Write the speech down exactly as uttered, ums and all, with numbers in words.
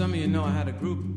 some of you know I had a group